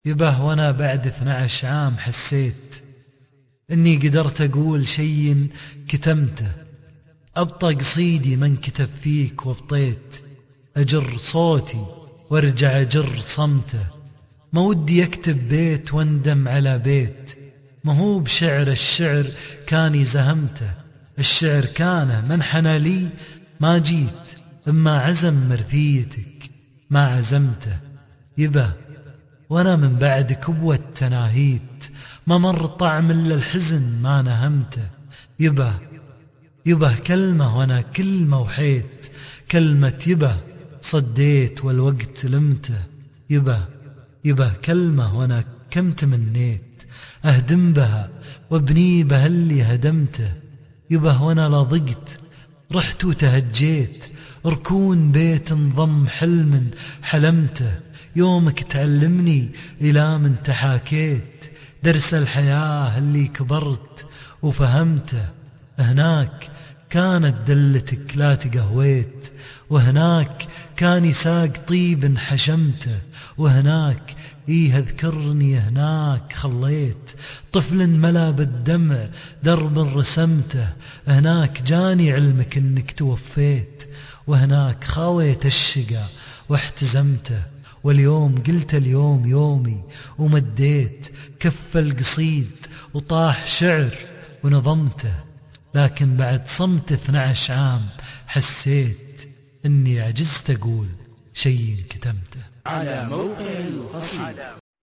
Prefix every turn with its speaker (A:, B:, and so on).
A: يبه وانا بعد 12 عام حسيت اني قدرت اقول شي كتمته. ابطى قصيدي من كتب فيك وابطيت اجر صوتي وارجع اجر صمته. ما ودي اكتب بيت واندم على بيت، ما هو بشعر الشعر كاني زهمته. الشعر كان منحنى لي ما جيت، اما عزم مرثيتك ما عزمته. يبه وانا من بعد كبوة تناهيت، ما مر طعم الا الحزن ما نهمته. يبه كلمة وانا كلمة وحيت، كلمة يبه صديت والوقت لمته. يبه كلمة وانا كم تمنيت اهدم بها وابني بها اللي هدمته. يبه وانا لضقت رحت وتهجيت، ركون بيت انضم حلم حلمته. يومك تعلمني إلى من تحاكيت، درس الحياة اللي كبرت وفهمته. هناك كانت دلتك لا تقهويت، وهناك كان يساق طيب حشمته. وهناك اذكرني هناك خليت طفل ملا بالدمع درب رسمته. هناك جاني علمك انك توفيت، وهناك خاويت الشقا واحتزمته. واليوم قلت اليوم يومي ومديت كف القصيد وطاح شعر ونظمته. لكن بعد صمت 12 عام حسيت اني عجزت اقول شيء كتمته.
B: على موقع القصيد.